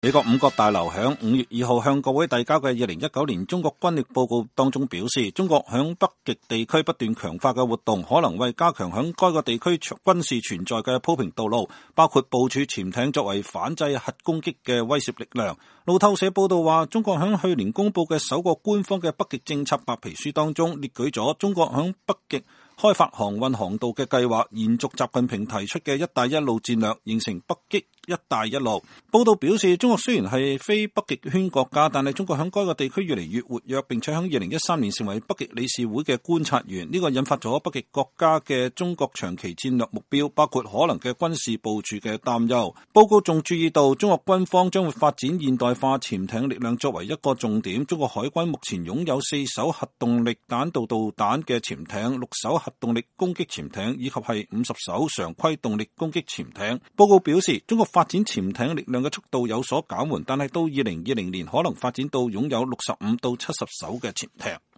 美國五角大樓響5月2號向國會遞交嘅2019年中國軍力報告當中表示，中國響北極地區不斷強化嘅活動，可能為加強響該個地區軍事存在嘅鋪平道路，包括部署潛艇作為反制核攻擊嘅威懾力量。路透社報道話，中國響去年公布嘅首個官方嘅北極政策白皮書當中列舉咗中國響北極開發航運航道嘅計劃，延續習近平提出嘅一帶一路戰略，形成北極一帶一路。報道表示，中國雖然係非北極圈國家，但係中國響該個地區越嚟越活躍，並且響2013年成為北極理事會嘅觀察員。呢個引發咗北極國家嘅中國長期戰略目標，包括可能嘅軍事部署嘅擔憂。報告仲注意到，中國軍方將會發展現代化潛艇力量作為一個重點。中國海軍目前擁有4艘核動力彈道導彈嘅潛艇、6艘核動力攻擊潛艇以及係50艘常規動力攻擊潛艇。報告表示，中國發展潛艇力量嘅速度有所減緩，但係到2020年可能發展到擁有65到70艘嘅潛艇。